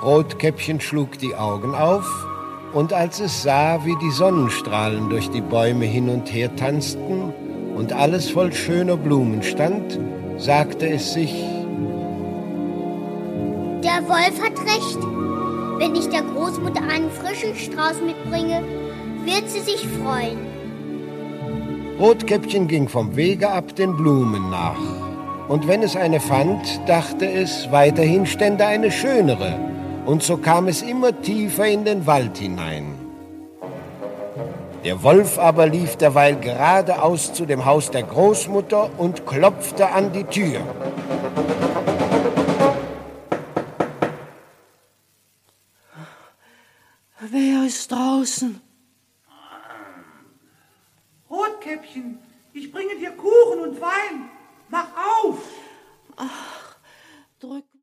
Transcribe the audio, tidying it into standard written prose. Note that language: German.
Rotkäppchen schlug die Augen auf, und als es sah, wie die Sonnenstrahlen durch die Bäume hin und her tanzten und alles voll schöner Blumen stand, sagte es sich: Der Wolf hat recht. Wenn ich der Großmutter einen frischen Strauß mitbringe, wird sie sich freuen. Rotkäppchen ging vom Wege ab den Blumen nach. Und wenn es eine fand, dachte es, weiterhin stände eine schönere. Und so kam es immer tiefer in den Wald hinein. Der Wolf aber lief derweil geradeaus zu dem Haus der Großmutter und klopfte an die Tür. Wer ist draußen? Rotkäppchen, ich bringe dir Kuchen und Wein.